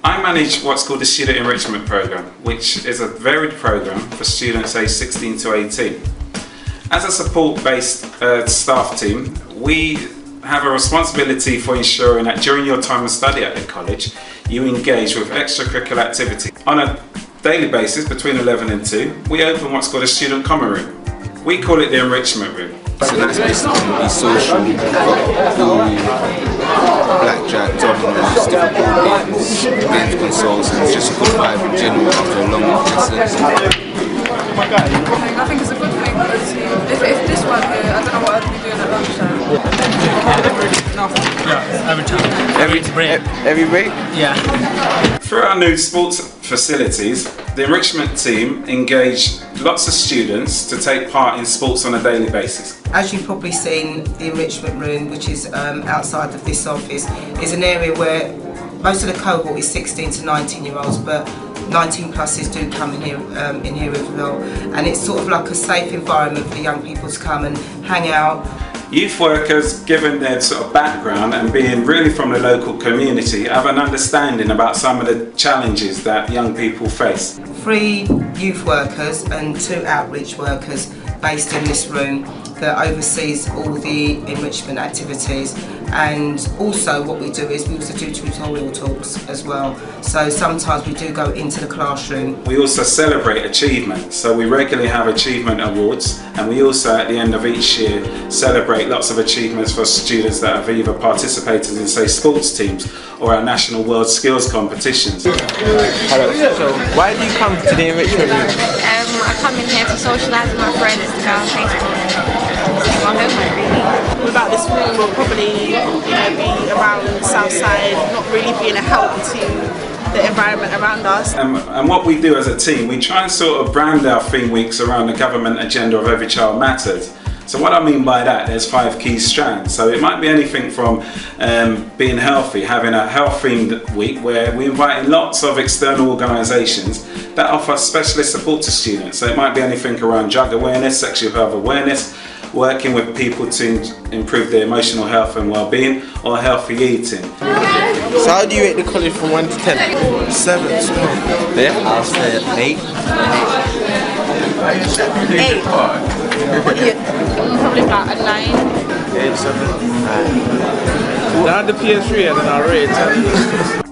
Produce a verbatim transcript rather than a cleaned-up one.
I manage what's called the Student Enrichment Programme, which is a varied programme for students aged sixteen to eighteen. As a support-based uh, staff team, we have a responsibility for ensuring that during your time of study at the college, you engage with extracurricular activity. On a daily basis, between eleven and two, we open what's called a student common room. We call it the enrichment room. So that's basically be social, pool, blackjack, dominoes, different board games, games consoles, and it's just a good vibe in general after a long lesson. I think it's a good thing because if, if this one here, I don't know what I'd be doing at lunchtime. Yeah, every time. Every break? Every break? Yeah. Through our new sports facilities, the enrichment team engage lots of students to take part in sports on a daily basis. As you've probably seen, the enrichment room, which is um, outside of this office, is an area where most of the cohort is sixteen to nineteen year olds, but nineteen pluses do come in here, um, in here as well. And it's sort of like a safe environment for young people to come and hang out. Youth workers, given their sort of background and being really from the local community, have an understanding about some of the challenges that young people face. Three youth workers and two outreach workers based in this room that oversees all the enrichment activities, and also what we do is we also do tutorial talks as well, so sometimes we do go into the classroom. We also celebrate achievement, so we regularly have achievement awards, and we also at the end of each year celebrate lots of achievements for students that have either participated in, say, sports teams or our national world skills competitions. Hello. So why do you come to the enrichment room? Um, I come in here to socialise with my friends, to go on Facebook. My homework, really. Without this room, we'll probably, you know, be around Southside, not really being a help to the environment around us. Um, and what we do as a team, we try and sort of brand our theme weeks around the government agenda of Every Child Matters. So what I mean by that, there's five key strands. So it might be anything from um, being healthy, having a health themed week where we invite in lots of external organisations that offer specialist support to students. So it might be anything around drug awareness, sexual health awareness, working with people to improve their emotional health and well-being, or healthy eating. So how do you rate the college from one to ten? Seven. Yeah, I'll say eight. Eight. Probably about a nine. Eight, seven. Down the P S three and then I'll rate it ten.